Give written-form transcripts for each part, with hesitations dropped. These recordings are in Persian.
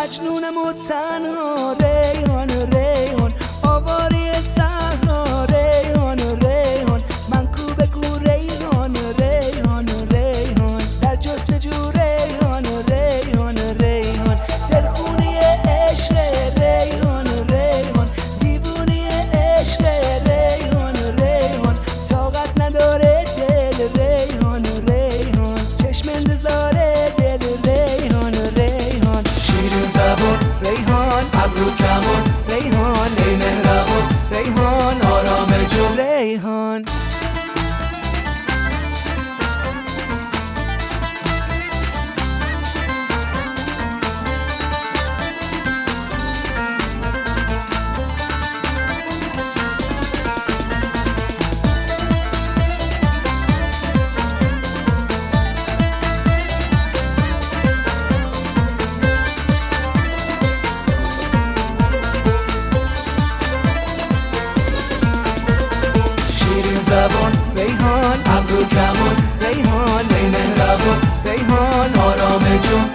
مجنونم و تنها ریحان ریحان آواری صحرا ریحان ریحان من کوبه کو ریحان ریحان ریحان در جستجو ریحان ریحان ریحان دلخونی عشق ریحان ریحان دیوونی عشق ریحان ریحان طاقت نداره دل ریحان ریحان چشم انتظار دل ریحان ریحان شیرین زبون ریحان ابرو کمون ریحان ای مهربون ریحان آرام جون ریحان زبان ریحان ابرو کمون ریحان ای مهربون ریحان آرام جون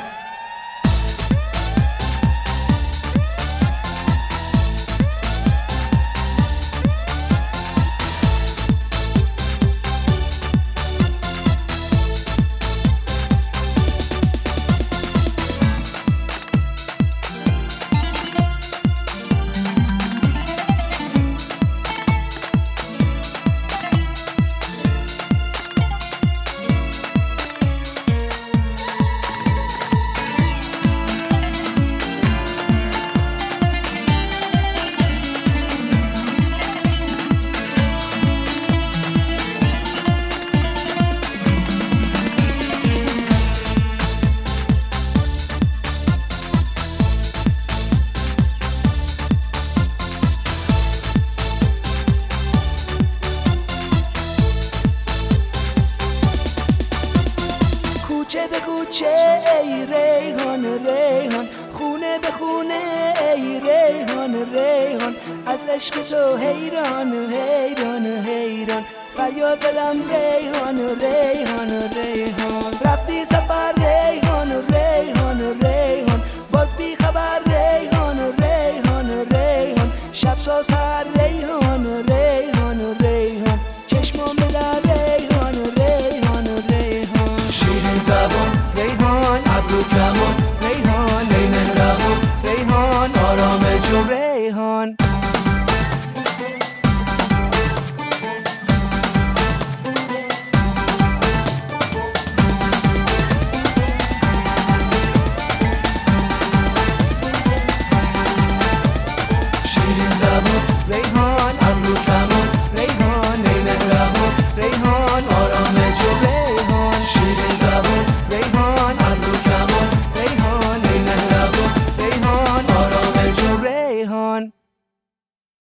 کوچه به کوچه ای ریحان ریحان خونه به خونه ای ریحان ریحان از عشق تو حیران حیران حیران فریاد زدم ریحان ریحان ریحان رفتی سفر ریحان ریحان ریحان باز بی خبر ریحان ریحان ریحان شب تا سر ریحان ریحان ریحان چشمام به در ریحان ریحان ریحان شیرین زبان ریحان ابرو کمون